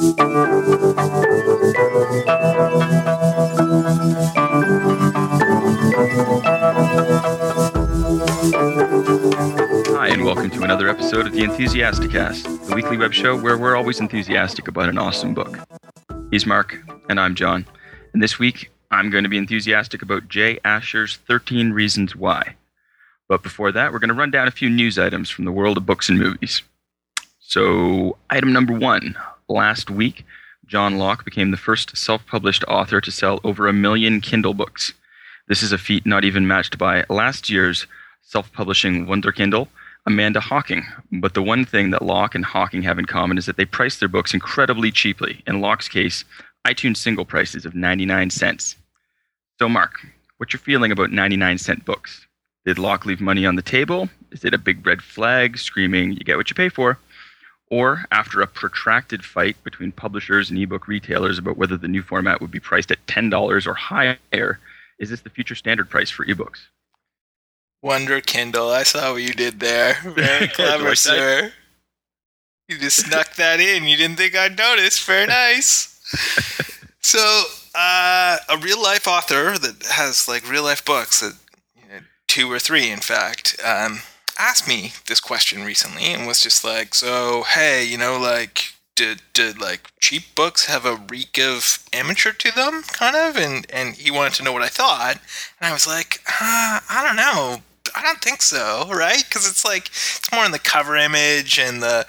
Hi, and welcome to another episode of the Enthusiasticast, the weekly web show where we're always enthusiastic about an awesome book. He's Mark, and I'm John, and this week I'm going to be enthusiastic about Jay Asher's 13 Reasons Why. But before that, we're going to run down a few news items from the world of books and movies. So, item number 1. Last week, John Locke became the first self-published author to sell over 1 million Kindle books. This is a feat not even matched by last year's self-publishing wunderkindle, Amanda Hocking. But the one thing that Locke and Hocking have in common is that they price their books incredibly cheaply. In Locke's case, iTunes single prices of 99 cents. So, Mark, what's your feeling about 99-cent books? Did Locke leave money on the table? Is it a big red flag screaming, you get what you pay for? Or, after a protracted fight between publishers and ebook retailers about whether the new format would be priced at $10 or higher, is this the future standard price for ebooks? Wonder Kindle, I saw what you did there. Very clever, sir. You just snuck that in. You didn't think I'd notice. Very nice. So, a real-life author that has, real-life books, that 2 or 3, in fact, asked me this question recently and was just like, so, hey, did cheap books have a reek of amateur to them, kind of? And he wanted to know what I thought. And I was like, I don't know. I don't think so, right? Because it's more in the cover image and the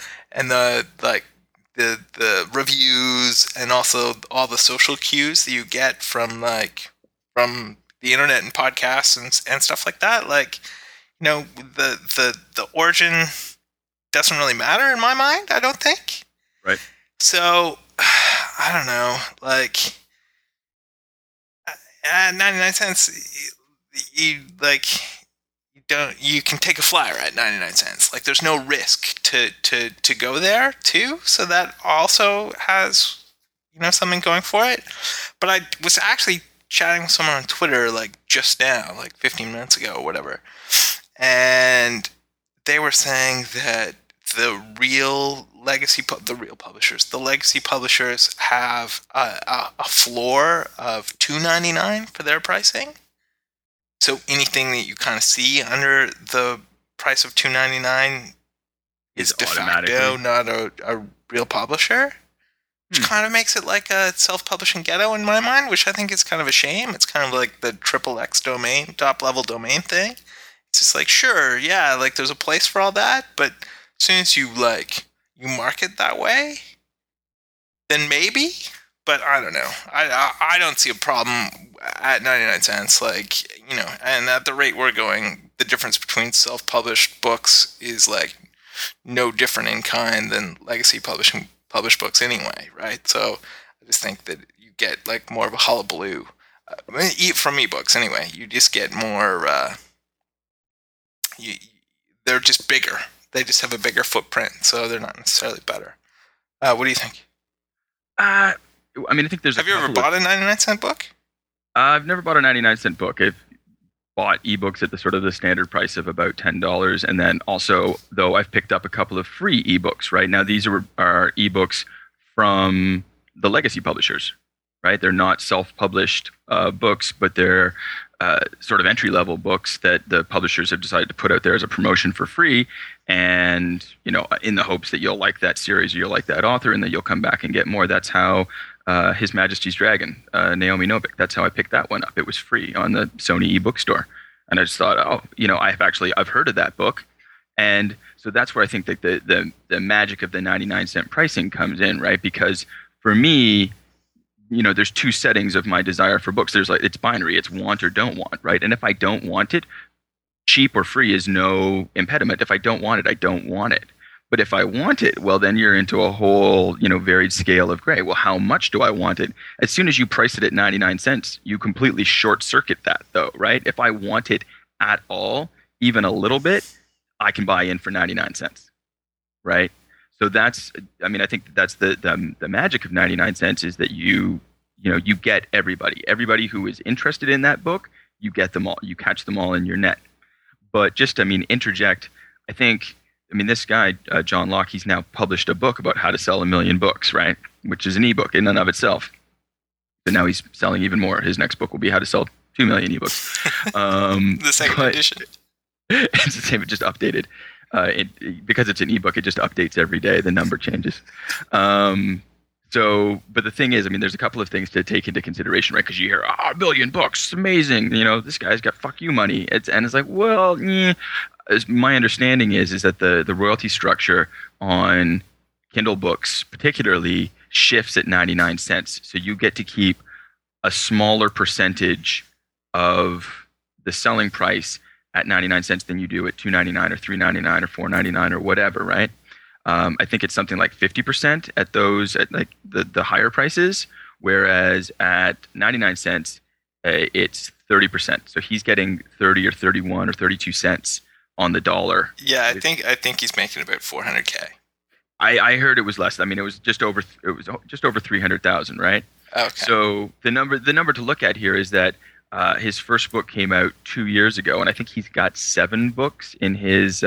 reviews and also all the social cues that you get from the internet and podcasts and stuff like that. The origin doesn't really matter in my mind, I don't think. Right. So, I don't know, at 99 cents, you can take a flyer at 99 cents. There's no risk to go there too. So that also has, something going for it. But I was actually chatting with someone on Twitter, just now, 15 minutes ago or whatever. And they were saying that the legacy publishers have a floor of $2.99 for their pricing. So anything that you kind of see under the price of $2.99 is de facto not a real publisher, which kind of makes it like a self-publishing ghetto in my mind, which I think is kind of a shame. It's kind of like the XXX domain, top-level domain thing. It's just sure, yeah, there's a place for all that, but as soon as you market that way, then maybe. But I don't know. I don't see a problem at 99 cents. And at the rate we're going, the difference between self-published books is no different in kind than legacy published books anyway, right? So I just think that you get more of a hullabaloo from ebooks anyway. You just get more. They're just bigger. They just have a bigger footprint, so they're not necessarily better. What do you think? I think there's. Have you ever bought a 99-cent book? I've never bought a 99-cent book. I've bought ebooks at the standard price of about $10, and then also, though, I've picked up a couple of free ebooks. Right now, these are ebooks from the legacy publishers. Right, they're not self-published books, but they're sort of entry-level books that the publishers have decided to put out there as a promotion for free, and in the hopes that you'll like that series or you'll like that author, and that you'll come back and get more. That's how His Majesty's Dragon, Naomi Novik. That's how I picked that one up. It was free on the Sony ebook store, and I just thought, I've heard of that book, and so that's where I think that the magic of the 99-cent pricing comes in, right? Because for me, there's 2 settings of my desire for books. There's it's binary. It's want or don't want, right? And if I don't want it, cheap or free is no impediment. If I don't want it, I don't want it. But if I want it, well, then you're into a whole, varied scale of gray. Well, how much do I want it? As soon as you price it at 99 cents, you completely short circuit that though, right? If I want it at all, even a little bit, I can buy in for 99 cents, right? So that's, I think that's the magic of 99 cents is that you get everybody who is interested in that book, you get them all, you catch them all in your net. But just, interject, I think, this guy, John Locke, he's now published a book about how to sell 1 million books, right? which is an ebook in and of itself. But now he's selling even more. His next book will be how to sell 2 million ebooks. The second edition. It's the same, it just updated. Because it's an ebook, it just updates every day. The number changes. But the thing is, I mean, there's a couple of things to take into consideration, right? Because you hear, a billion books, amazing. You know, this guy's got fuck you money. It's like, well, as my understanding is that the royalty structure on Kindle books particularly shifts at 99 cents. So you get to keep a smaller percentage of the selling price at 99 cents than you do at $2.99 or $3.99 or $4.99 or whatever, right? I think it's something like 50% at those at like the higher prices, whereas at 99 cents it's 30%. So he's getting 30 or 31 or 32 cents on the dollar. Yeah, I think he's making about $400K. I heard it was less. I mean, it was just over 300,000, right? Okay. So the number to look at here is that his first book came out 2 years ago, and I think he's got 7 books in his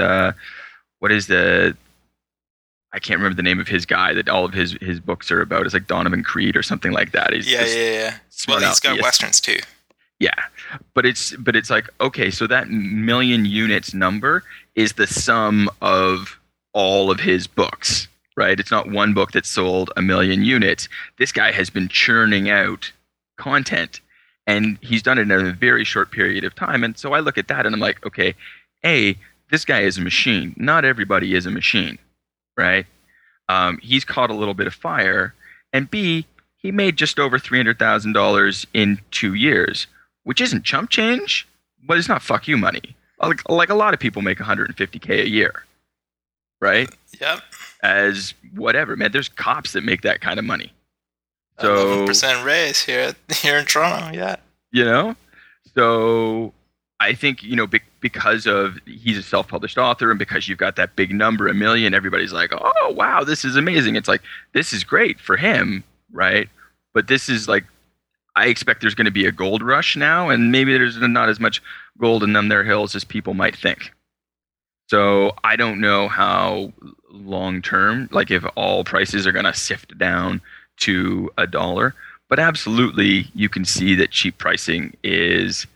I can't remember the name of his guy that all of his books are about. It's like Donovan Creed or something like that. Yeah. Well, he's got Westerns too. Yeah, but it's like, okay, so that million units number is the sum of all of his books, right? It's not one book that sold 1 million units. This guy has been churning out content, and he's done it in a very short period of time. And so I look at that and I'm like, okay, A, this guy is a machine. Not everybody is a machine, right? He's caught a little bit of fire. And B, he made just over $300,000 in 2 years, which isn't chump change, but it's not fuck you money. Like a lot of people make $150K a year, right? Yep. As whatever, man. There's cops that make that kind of money. So 11% raise here in Toronto, yeah. You know, so I think because of he's a self-published author, and because you've got that big number, 1 million, everybody's like, oh wow, this is amazing. It's like, this is great for him, right? But this is like, I expect there's going to be a gold rush now, and maybe there's not as much gold in them there hills as people might think. So I don't know how long term, like if all prices are going to sift down to $1, but absolutely you can see that cheap pricing is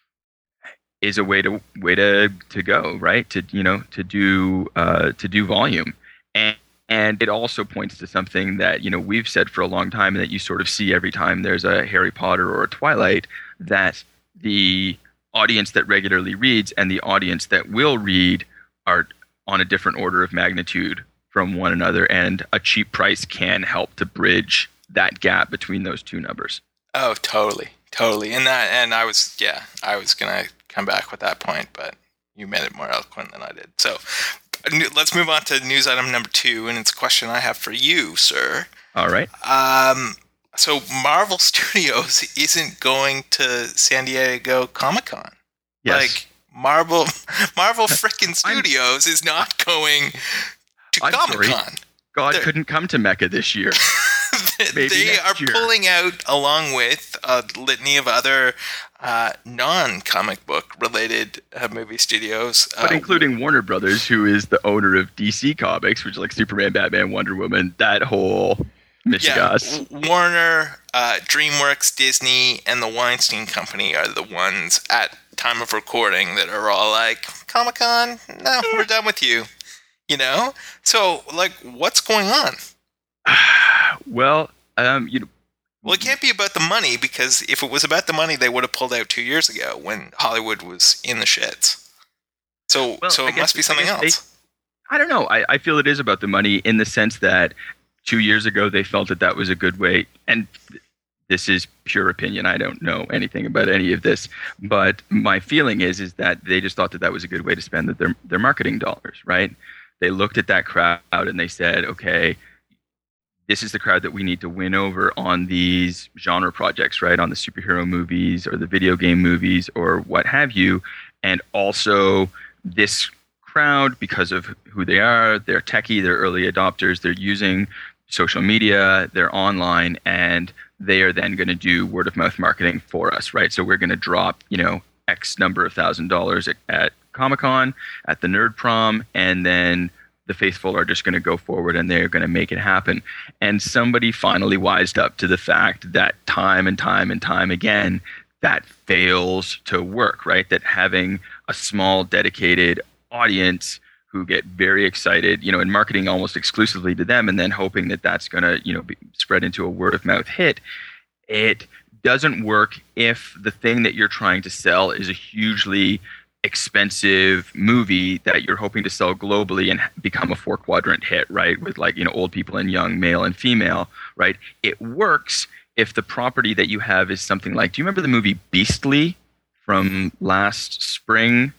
a way to go, right? To do volume. And it also points to something that, we've said for a long time, and that you sort of see every time there's a Harry Potter or a Twilight, that the audience that regularly reads and the audience that will read are on a different order of magnitude from one another, and a cheap price can help to bridge that gap between those two numbers. Oh, totally. And I was going to come back with that point, but you made it more eloquent than I did. So let's move on to news item number 2, and it's a question I have for you, sir. All right. So Marvel Studios isn't going to San Diego Comic-Con. Yes. Like Marvel frickin' Studios is not going to Comic-Con. God couldn't come to Mecca this year. They are pulling out, along with a litany of other non-comic book related movie studios, but including Warner Brothers, who is the owner of DC Comics, which is like Superman, Batman, Wonder Woman, that whole mishigas. Yeah, Warner, DreamWorks, Disney, and the Weinstein Company are the ones at time of recording that are all like, Comic-Con, no, we're done with you. So like, what's going on? Well, well, it can't be about the money, because if it was about the money, they would have pulled out 2 years ago when Hollywood was in the shits. So it must be something else. I don't know. I feel it is about the money, in the sense that 2 years ago they felt that was a good way. And this is pure opinion. I don't know anything about any of this, but my feeling is that they just thought that was a good way to spend their marketing dollars, right? They looked at that crowd and they said, okay, this is the crowd that we need to win over on these genre projects, right? On the superhero movies or the video game movies or what have you. And also this crowd, because of who they are, they're techie, they're early adopters, they're using social media, they're online, and they are then going to do word of mouth marketing for us, right? So we're going to drop, X number of $1,000s at Comic-Con, at the Nerd Prom, and then the faithful are just going to go forward and they're going to make it happen. And somebody finally wised up to the fact that time and time and time again, that fails to work, right? That having a small dedicated audience who get very excited, and marketing almost exclusively to them and then hoping that that's going to, be spread into a word of mouth hit, it doesn't work if the thing that you're trying to sell is a hugely expensive movie that you're hoping to sell globally and become a 4-quadrant hit, right? With old people and young, male and female, right? It works if the property that you have is something like, do you remember the movie Beastly from last spring?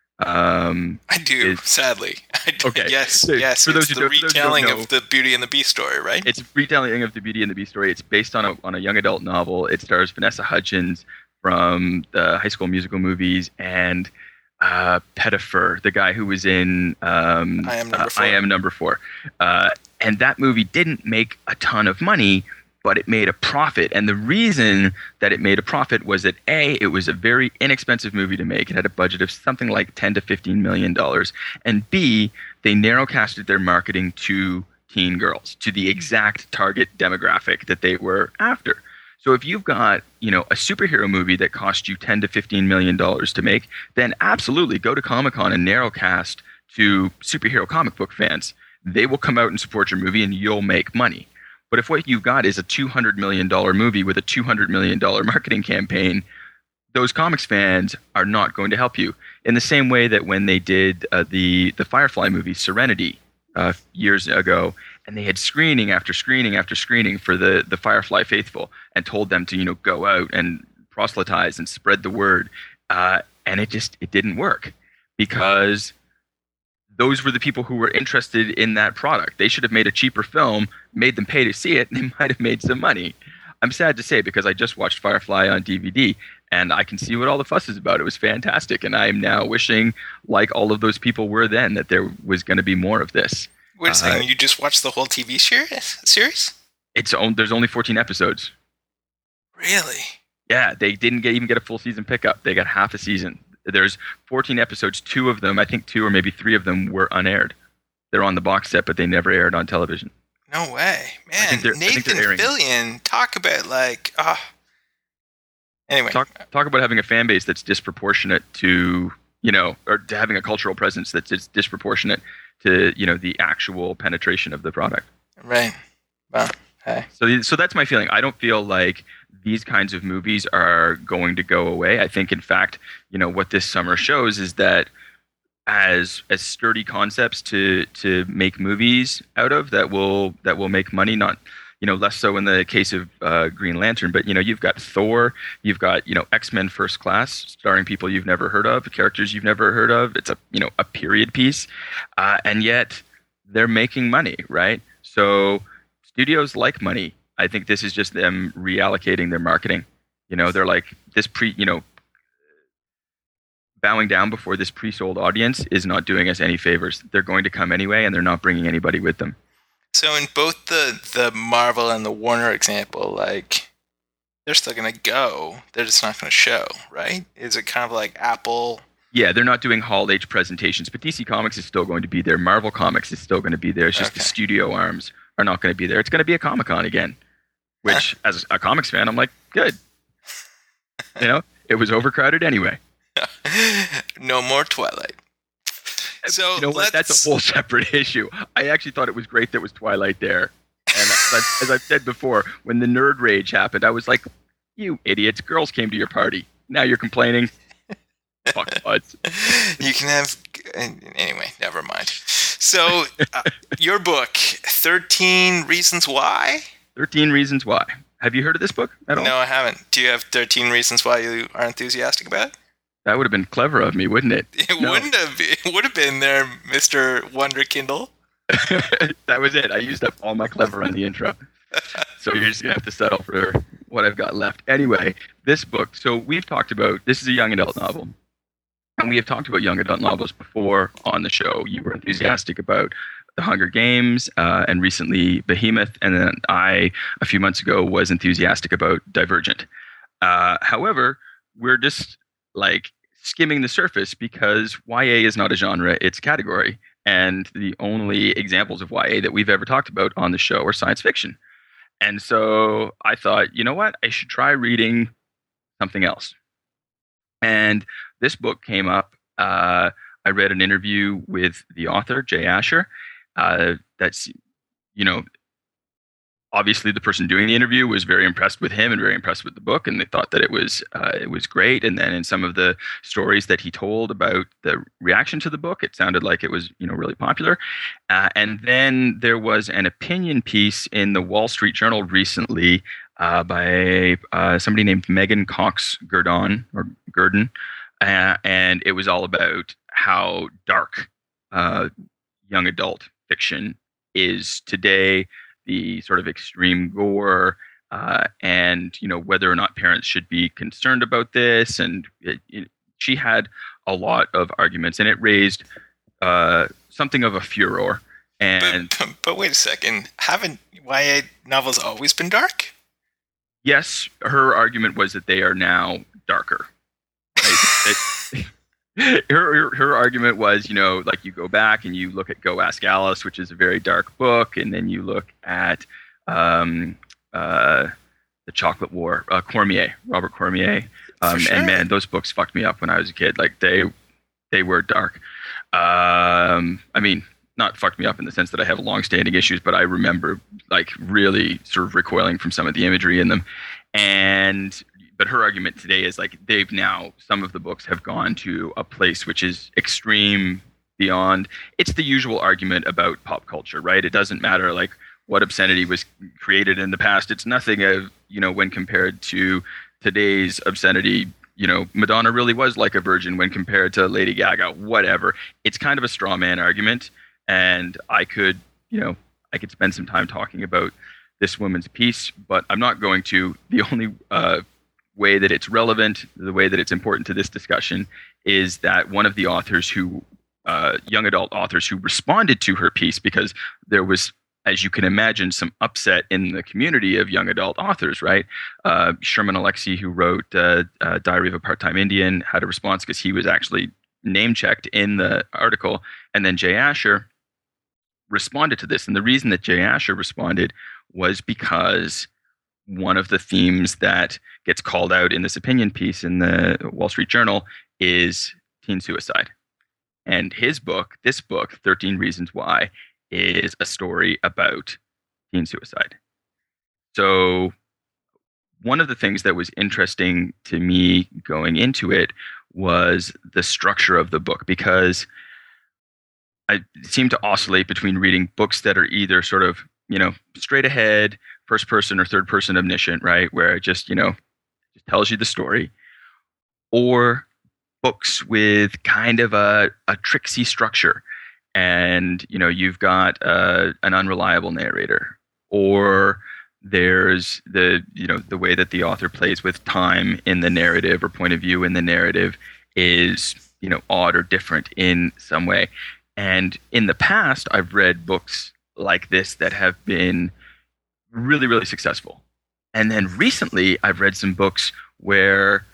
I do, sadly. Okay. Yes. For those it's who the retelling of the Beauty and the Beast story, right? It's a retelling of the Beauty and the Beast story. It's based on a young adult novel. It stars Vanessa Hudgens from the High School Musical movies and Pettifer, the guy who was in I Am Number 4. And that movie didn't make a ton of money, but it made a profit. And the reason that it made a profit was that A, it was a very inexpensive movie to make. It had a budget of something like $10 to $15 million. And B, they narrowcasted their marketing to teen girls, to the exact target demographic that they were after. So if you've got, a superhero movie that cost you $10 to $15 million to make, then absolutely go to Comic-Con and narrowcast to superhero comic book fans. They will come out and support your movie and you'll make money. But if what you've got is a $200 million movie with a $200 million marketing campaign, those comics fans are not going to help you. In the same way that when they did the Firefly movie, Serenity, years ago, and they had screening after screening after screening for the Firefly faithful and told them to, go out and proselytize and spread the word. And it didn't work because those were the people who were interested in that product. They should have made a cheaper film, made them pay to see it, and they might have made some money. I'm sad to say because I just watched Firefly on DVD, and I can see what all the fuss is about. It was fantastic, and I am now wishing, like all of those people were then, that there was going to be more of this. Wait a second, you just watched the whole TV series? There's only 14 episodes. Really? Yeah, they didn't even get a full season pickup. They got half a season. There's 14 episodes. 2 of them, I think 2 or maybe 3 of them were unaired. They're on the box set, but they never aired on television. No way. Man, Nathan Fillion, talk about anyway. Talk about having a fan base that's disproportionate to, or to having a cultural presence that's disproportionate to, the actual penetration of the product. Right. Well, hey. So that's my feeling. I don't feel like these kinds of movies are going to go away. I think, in fact, what this summer shows is that as sturdy concepts to make movies out of that will make money, not less so in the case of Green Lantern, but you've got Thor, you've got X-Men First Class starring people you've never heard of, characters you've never heard of. It's a period piece, and yet they're making money, right? So studios like money. I think this is just them reallocating their marketing. They're like this bowing down before this pre-sold audience is not doing us any favors. They're going to come anyway, and they're not bringing anybody with them. So in both the Marvel and the Warner example, like, they're still going to go. They're just not going to show, right? Is it kind of like Apple? Yeah, they're not doing Hall H presentations, but DC Comics is still going to be there. Marvel Comics is still going to be there. It's just the studio arms are not going to be there. It's going to be a Comic-Con again, which, as a comics fan, I'm like, good. It was overcrowded anyway. No more Twilight. So that's a whole separate issue. I actually thought it was great that was Twilight there. And as I've said before, when the nerd rage happened, I was like, you idiots, girls came to your party. Now you're complaining. Fuck buds. You can have... Anyway, never mind. So, your book, 13 Reasons Why? 13 Reasons Why. Have you heard of this book at all? No, I haven't. Do you have 13 reasons why you are enthusiastic about it? That would have been clever of me, wouldn't it? It would have been there, Mr. Wonderkindle. That was it. I used up all my clever on the intro. So you're just going to have to settle for what I've got left. Anyway, this book, so we've talked about, this is a young adult novel. And we have talked about young adult novels before on the show. You were enthusiastic about The Hunger Games and recently Behemoth. And then I, a few months ago, was enthusiastic about Divergent. However, we're just like skimming the surface because YA is not a genre, it's a category. And the only examples of YA that we've ever talked about on the show are science fiction. And so I thought, you know what? I should try reading something else. And this book came up. I read an interview with the author, Jay Asher. That's, you know, obviously the person doing the interview was very impressed with him and very impressed with the book, and they thought that it was great. And then in some of the stories that he told about the reaction to the book, it sounded like it was, you know, really popular. And then there was an opinion piece in the Wall Street Journal recently by somebody named Megan Cox Gurdon, and it was all about how dark young adult fiction is today, the sort of extreme gore, and, you know, whether or not parents should be concerned about this. And she had a lot of arguments, and it raised something of a furor. And but wait a second, haven't YA novels always been dark? Yes, her argument was that they are now darker. Her argument was, you know, like you go back and you look at Go Ask Alice, which is a very dark book, and then you look at The Chocolate War, Robert Cormier, sure. And man, those books fucked me up when I was a kid. Like they were dark. I mean, not fucked me up in the sense that I have long-standing issues, but I remember like really sort of recoiling from some of the imagery in them. But her argument today is like some of the books have gone to a place which is extreme beyond. It's the usual argument about pop culture, right? It doesn't matter like what obscenity was created in the past. It's nothing of, you know, when compared to today's obscenity. You know, Madonna really was like a virgin when compared to Lady Gaga, whatever. It's kind of a straw man argument. And I could spend some time talking about this woman's piece, but I'm not going to. The only way that it's relevant, the way that it's important to this discussion, is that one of the authors young adult authors who responded to her piece, because there was, as you can imagine, some upset in the community of young adult authors, right? Sherman Alexie, who wrote Diary of a Part-Time Indian, had a response because he was actually name-checked in the article. And then Jay Asher responded to this. And the reason that Jay Asher responded was because one of the themes that gets called out in this opinion piece in the Wall Street Journal is teen suicide. And this book, 13 Reasons Why, is a story about teen suicide. So one of the things that was interesting to me going into it was the structure of the book, because I seem to oscillate between reading books that are either sort of, you know, straight ahead, first person or third person omniscient, right? Where it just, you know, just tells you the story, or books with kind of a tricksy structure. And, you know, you've got an unreliable narrator, or there's the way that the author plays with time in the narrative or point of view in the narrative is, you know, odd or different in some way. And in the past, I've read books like this that have been really, really successful. And then recently, I've read some books where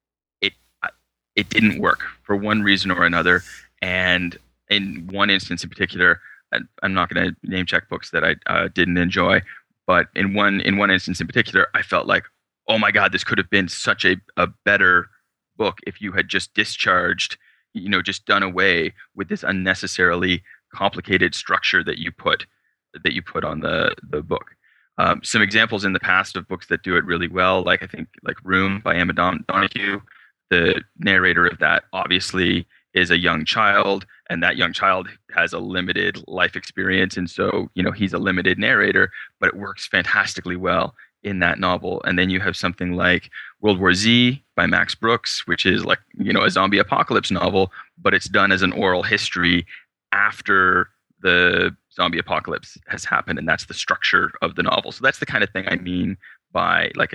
it didn't work for one reason or another. And in one instance in particular, I'm not going to name check books that I didn't enjoy, but in one instance in particular, I felt like, oh my God, this could have been such a better book if you had just discharged, you know, just done away with this unnecessarily complicated structure that you put on the book. Some examples in the past of books that do it really well, like I think like Room by Emma Donoghue. The narrator of that obviously is a young child, and that young child has a limited life experience, and so, you know, he's a limited narrator, but it works fantastically well in that novel. And then you have something like World War Z by Max Brooks, which is like, you know, a zombie apocalypse novel, but it's done as an oral history after the zombie apocalypse has happened, and that's the structure of the novel. So that's the kind of thing I mean by like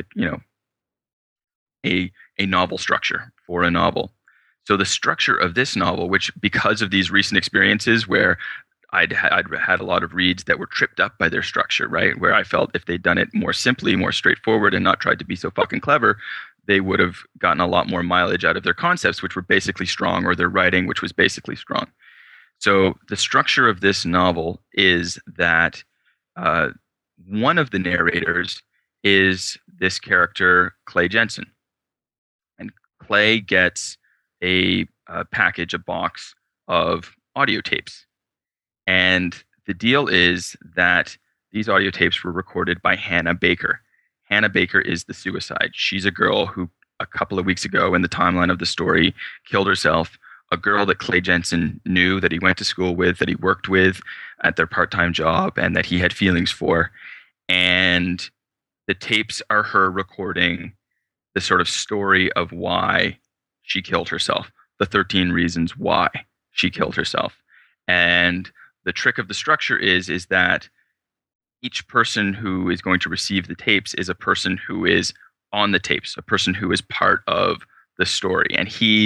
a novel structure for a novel. So the structure of this novel, which because of these recent experiences where I'd had a lot of reads that were tripped up by their structure, right? Where I felt if they'd done it more simply, more straightforward, and not tried to be so fucking clever, they would have gotten a lot more mileage out of their concepts, which were basically strong, or their writing, which was basically strong. So the structure of this novel is that uh, one of the narrators is this character, Clay Jensen. And Clay gets a package, a box of audio tapes. And the deal is that these audio tapes were recorded by Hannah Baker. Hannah Baker is the suicide. She's a girl who, a couple of weeks ago in the timeline of the story, killed herself. A girl that Clay Jensen knew, that he went to school with, that he worked with at their part-time job, and that he had feelings for. And the tapes are her recording the sort of story of why she killed herself, the 13 reasons why she killed herself. And the trick of the structure is that each person who is going to receive the tapes is a person who is on the tapes, a person who is part of the story. And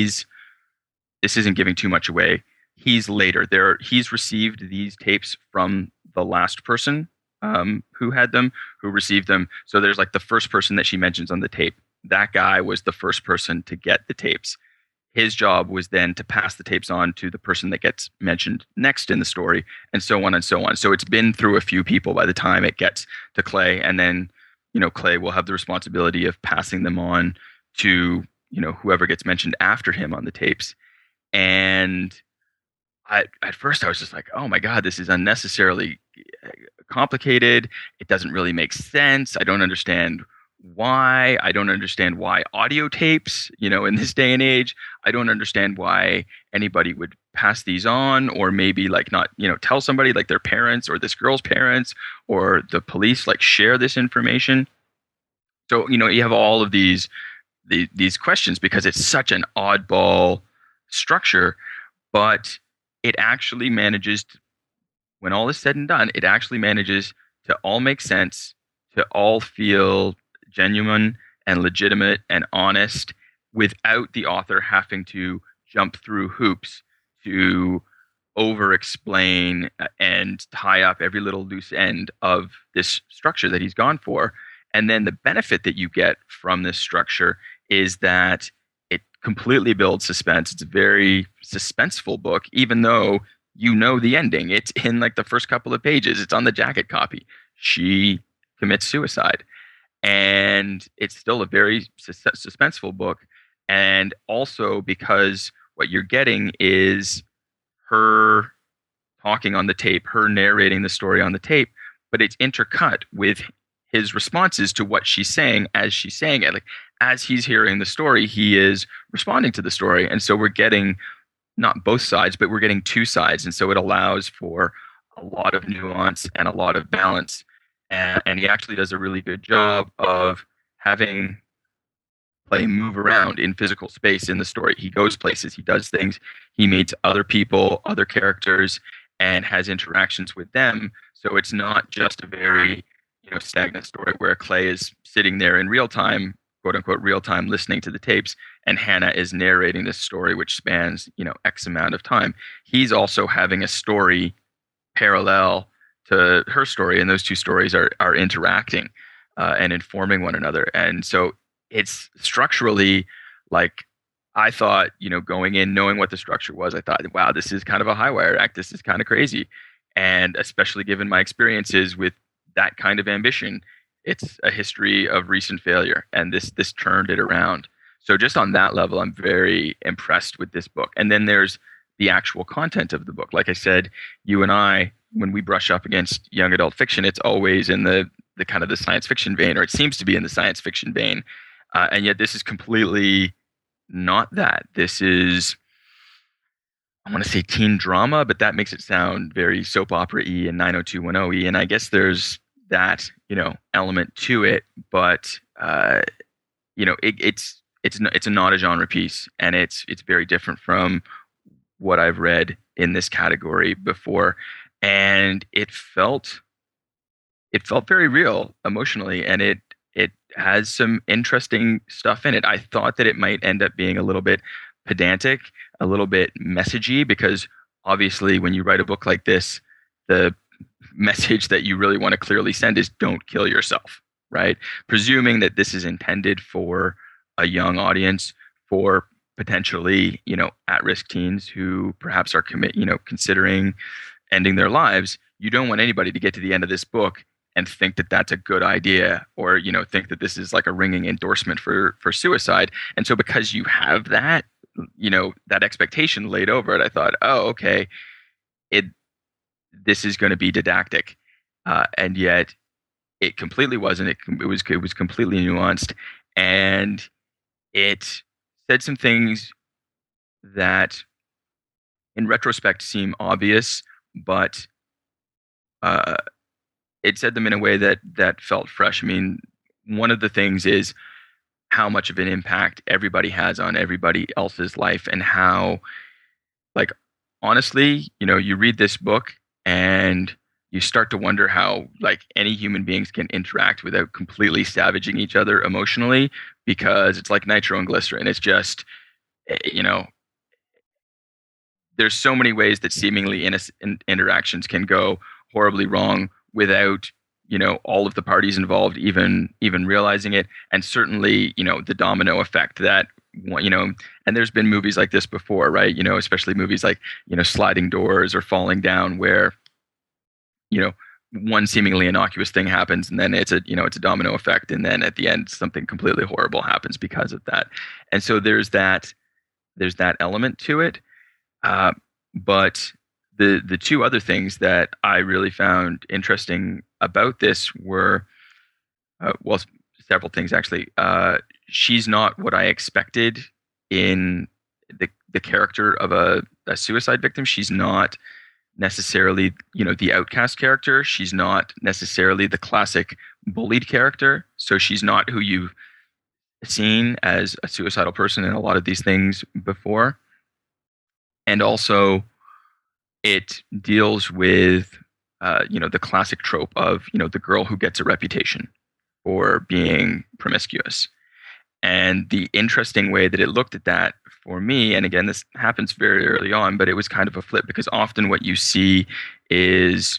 this isn't giving too much away. He's later there. He's received these tapes from the last person who had them, who received them. So there's like the first person that she mentions on the tape. That guy was the first person to get the tapes. His job was then to pass the tapes on to the person that gets mentioned next in the story, and so on and so on. So it's been through a few people by the time it gets to Clay, and then, Clay will have the responsibility of passing them on to, whoever gets mentioned after him on the tapes. And at first I was just like, oh my God, this is unnecessarily complicated. It doesn't really make sense. I don't understand why. I don't understand why audio tapes, in this day and age. I don't understand why anybody would pass these on, or maybe like not, tell somebody, like their parents or this girl's parents or the police, like share this information. So, you have all of these questions because it's such an oddball structure, but it actually manages to, when all is said and done, it actually manages to all make sense, to all feel genuine and legitimate and honest, without the author having to jump through hoops to over explain and tie up every little loose end of this structure that he's gone for. And then the benefit that you get from this structure is that it completely builds suspense. It's a very suspenseful book, even though the ending. It's in like the first couple of pages. It's on the jacket copy. She commits suicide. And it's still a very suspenseful book. And also because what you're getting is her talking on the tape, her narrating the story on the tape, but it's intercut with his responses to what she's saying as she's saying it. Like, as he's hearing the story, he is responding to the story. And so we're getting not both sides, but we're getting two sides. And so it allows for a lot of nuance and a lot of balance. And he actually does a really good job of having Clay move around in physical space in the story. He goes places, he does things, he meets other people, other characters, and has interactions with them. So it's not just a very stagnant story where Clay is sitting there in real time, quote unquote real time, listening to the tapes, and Hannah is narrating this story which spans X amount of time. He's also having a story parallel to her story, and those two stories are interacting and informing one another. And so it's structurally, like, I thought, going in knowing what the structure was, I thought, wow, this is kind of a high wire act. This is kind of crazy. And especially given my experiences with that kind of ambition, it's a history of recent failure, and this turned it around. So just on that level, I'm very impressed with this book. And then there's the actual content of the book. Like I said, you and I, when we brush up against young adult fiction, it's always in the kind of the science fiction vein, or it seems to be in the science fiction vein. And yet this is completely not that. This is, I want to say teen drama, but that makes it sound very soap opera-y and 90210-y. And I guess there's that, element to it, but it's a not a genre piece, and it's very different from what I've read in this category before. And it felt very real emotionally, and it has some interesting stuff in it. I thought that it might end up being a little bit pedantic, a little bit messagey, because obviously when you write a book like this, the message that you really want to clearly send is don't kill yourself, right? Presuming that this is intended for a young audience, for potentially, at-risk teens who perhaps are considering ending their lives. You don't want anybody to get to the end of this book and think that that's a good idea, or think that this is like a ringing endorsement for suicide. And so because you have that, that expectation laid over it, I thought, oh, okay, this is going to be didactic, and yet it completely wasn't. It was completely nuanced, and it said some things that, in retrospect, seem obvious, but it said them in a way that felt fresh. I mean, one of the things is how much of an impact everybody has on everybody else's life, and how, like, honestly, you read this book and you start to wonder how, like, any human beings can interact without completely savaging each other emotionally, because it's like nitro and glycerin. It's just, there's so many ways that seemingly innocent interactions can go horribly wrong without all of the parties involved even realizing it. And certainly the domino effect that, and there's been movies like this before, right? Especially movies like Sliding Doors or Falling Down, where one seemingly innocuous thing happens, and then it's a domino effect, and then at the end something completely horrible happens because of that. And so there's that element to it. But the two other things that I really found interesting about this were, several things actually. She's not what I expected in the character of a suicide victim. She's not necessarily, the outcast character. She's not necessarily the classic bullied character. So she's not who you've seen as a suicidal person in a lot of these things before. And also, it deals with, the classic trope of, the girl who gets a reputation for being promiscuous. And the interesting way that it looked at that for me, and again, this happens very early on, but it was kind of a flip, because often what you see is,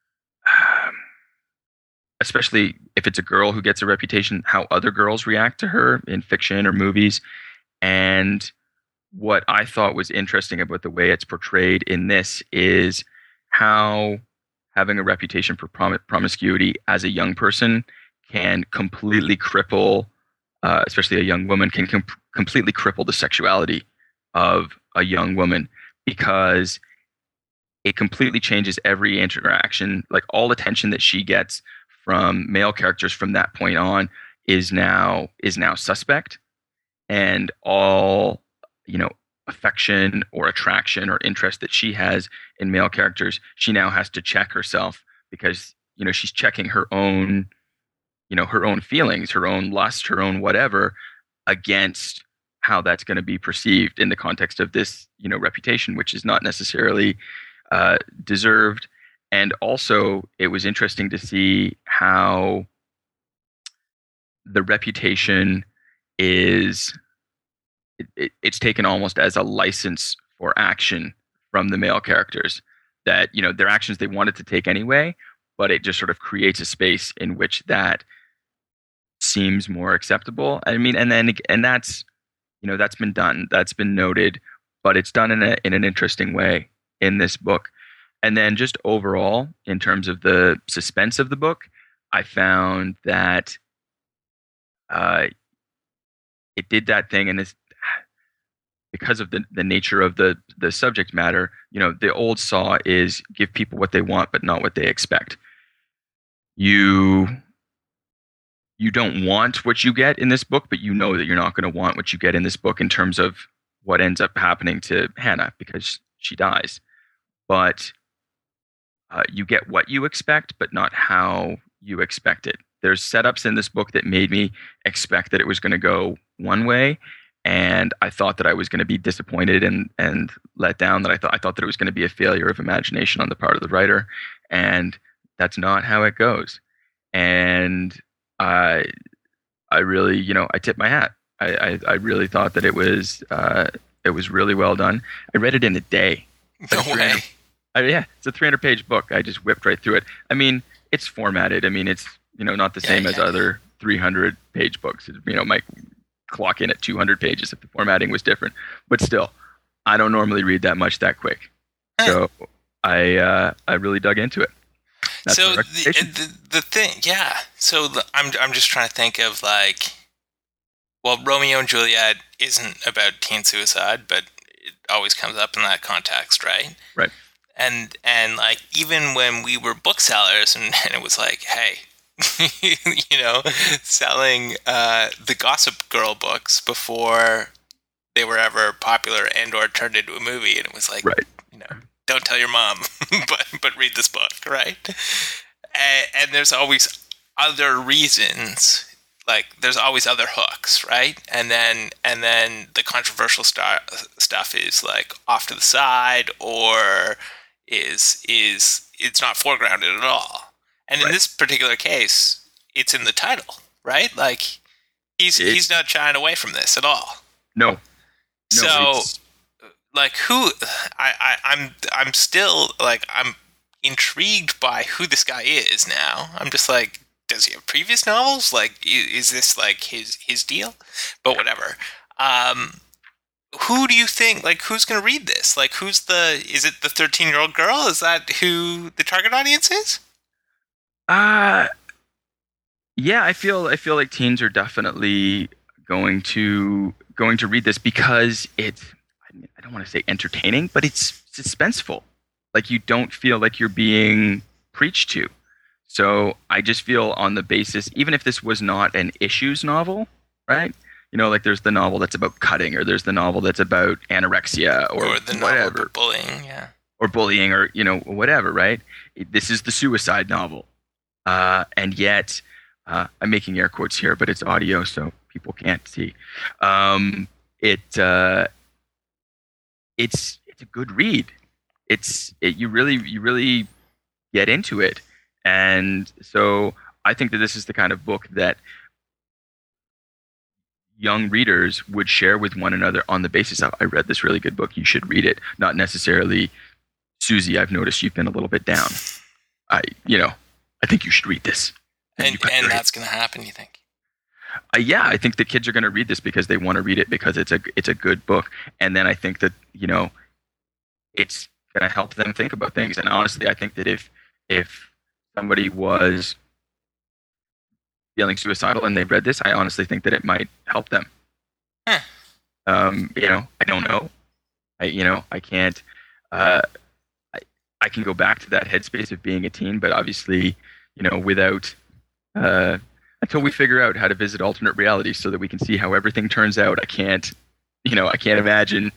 especially if it's a girl who gets a reputation, how other girls react to her in fiction or movies. And what I thought was interesting about the way it's portrayed in this is how having a reputation for promiscuity as a young person can completely cripple, especially a young woman, can completely cripple the sexuality of a young woman, because it completely changes every interaction. Like, all attention that she gets from male characters from that point on is now suspect, and all affection or attraction or interest that she has in male characters, she now has to check herself, because she's checking her own feelings, her own lust, her own whatever, against how that's going to be perceived in the context of this reputation, which is not necessarily deserved. And also, it was interesting to see how the reputation is, it's taken almost as a license for action from the male characters, that their actions they wanted to take anyway, but it just sort of creates a space in which that seems more acceptable. I mean, and that's that's been done, that's been noted, but it's done in an interesting way in this book. And then just overall, in terms of the suspense of the book, I found that it did that thing, and this, because of the nature of the subject matter, the old saw is give people what they want, but not what they expect. You don't want what you get in this book, but you know that you're not going to want what you get in this book in terms of what ends up happening to Hannah, because she dies. But you get what you expect, but not how you expect it. There's setups in this book that made me expect that it was going to go one way, and I thought that I was going to be disappointed and let down. That I thought that it was going to be a failure of imagination on the part of the writer, and that's not how it goes. And I really, I tip my hat. I really thought that it was really well done. I read it in a day. No way. Yeah, it's a 300-page book. I just whipped right through it. I mean, it's formatted. I mean, it's not the same as other 300-page books. It might clock in at 200 pages if the formatting was different. But still, I don't normally read that much that quick. So I really dug into it. That's so the thing, yeah. So I'm just trying to think of like, well, Romeo and Juliet isn't about teen suicide, but it always comes up in that context, right? Right. And like even when we were booksellers, and it was like, hey, selling the Gossip Girl books before they were ever popular and or turned into a movie, and it was like, right. Don't tell your mom, but read this book, right? And there's always other reasons. Like there's always other hooks, right? And then the controversial stuff is like off to the side, or is it's not foregrounded at all. And in this particular case, it's in the title, right? Like he's not shying away from this at all. No. So like who I'm still like I'm intrigued by who this guy is now. I'm just like, does he have previous novels? Like, is this like his deal? But whatever. Who do you think, like, who's going to read this? Like, is it the 13-year-old girl? Is that who the target audience is? Yeah, I feel like teens are definitely going to read this because it's, I don't want to say entertaining, but it's suspenseful. Like you don't feel like you're being preached to. So I just feel on the basis, even if this was not an issues novel, right? Like there's the novel that's about cutting, or there's the novel that's about anorexia, or the whatever. Novel about bullying, yeah. Or bullying, or whatever, right? This is the suicide novel, and yet I'm making air quotes here, but it's audio, so people can't see. It's a good read. You really get into it, and so I think that this is the kind of book that young readers would share with one another on the basis of, I read this really good book, you should read it. Not necessarily, Susie, I've noticed you've been a little bit down. I think you should read this. And that's going to happen, you think? Yeah, I think the kids are going to read this because they want to read it because it's a good book. And then I think that, it's going to help them think about things. And honestly, I think that if somebody was feeling suicidal and they read this, I honestly think that it might help them. Huh. I don't know. I can't. I can go back to that headspace of being a teen, but obviously, without until we figure out how to visit alternate realities so that we can see how everything turns out, I can't imagine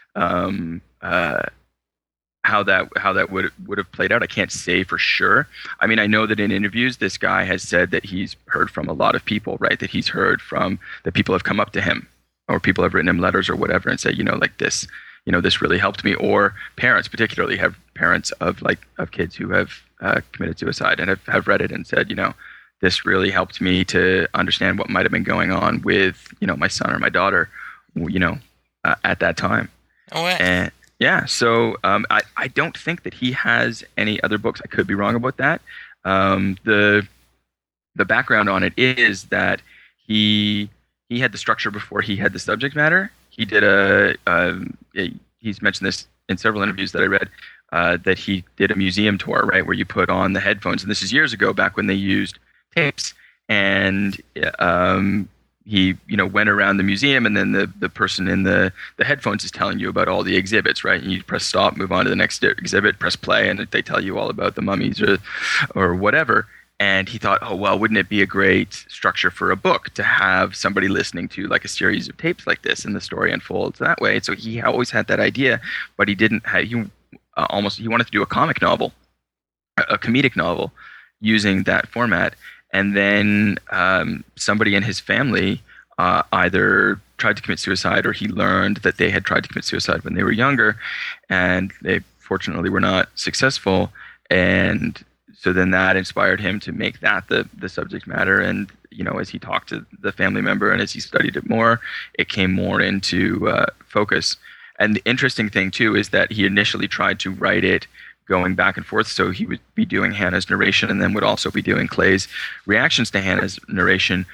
how that would have played out. I can't say for sure. I mean, I know that in interviews, this guy has said that he's heard from a lot of people, right? That he's heard from that people have come up to him, or people have written him letters or whatever and said, like this, this really helped me. Or parents, particularly, have parents of kids who have committed suicide and have read it and said, this really helped me to understand what might have been going on with, my son or my daughter, at that time. Oh, wow. And yeah, so I don't think that he has any other books. I could be wrong about that. The background on it is that he had the structure before he had the subject matter. He did he's mentioned this in several interviews that I read, that he did a museum tour, right, where you put on the headphones. And this is years ago, back when they used tapes. And he went around the museum, and then the person in the headphones is telling you about all the exhibits, right? And you press stop, move on to the next exhibit, press play, and they tell you all about the mummies or whatever. And he thought, oh, well, wouldn't it be a great structure for a book to have somebody listening to like a series of tapes like this, and the story unfolds that way? So he always had that idea, but he didn't have, he wanted to do a comic novel, a comedic novel using that format. And then somebody in his family either tried to commit suicide, or he learned that they had tried to commit suicide when they were younger, and they fortunately were not successful. And so then that inspired him to make that the subject matter. And as he talked to the family member and as he studied it more, it came more into focus. And the interesting thing too is that he initially tried to write it going back and forth. So he would be doing Hannah's narration and then would also be doing Clay's reactions to Hannah's narration.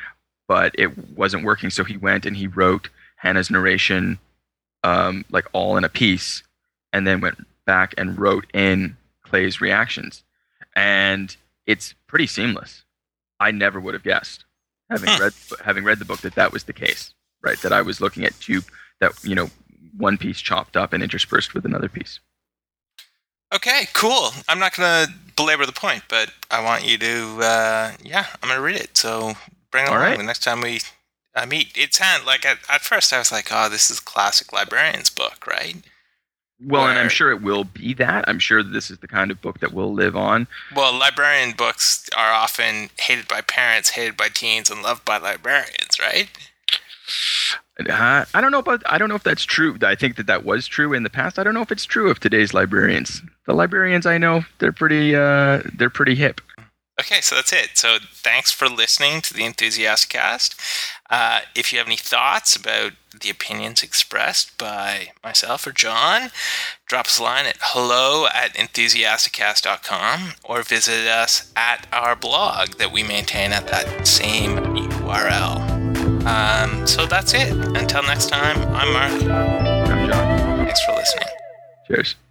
but it wasn't working. So he went and he wrote Hannah's narration, like all in a piece, and then went back and wrote in Clay's reactions. And it's pretty seamless. I never would have guessed, having read the book, that was the case, right? That I was looking at one piece chopped up and interspersed with another piece. Okay, cool. I'm not going to belabor the point, but I want you to, I'm going to read it. So bring it along the next time we meet. It sounded like, at first I was like, oh, this is a classic librarian's book, right? Well, and I'm sure it will be that. I'm sure this is the kind of book that will live on. Well, librarian books are often hated by parents, hated by teens, and loved by librarians, right? I don't know if that's true. I think that was true in the past. I don't know if it's true of today's librarians. The librarians I know, they're pretty hip. Okay, so that's it. So thanks for listening to the Enthusiastic Cast. If you have any thoughts about the opinions expressed by myself or John, drop us a line at hello@enthusiasticcast.com or visit us at our blog that we maintain at that same URL. So that's it. Until next time, I'm Mark. I'm John. Thanks for listening. Cheers.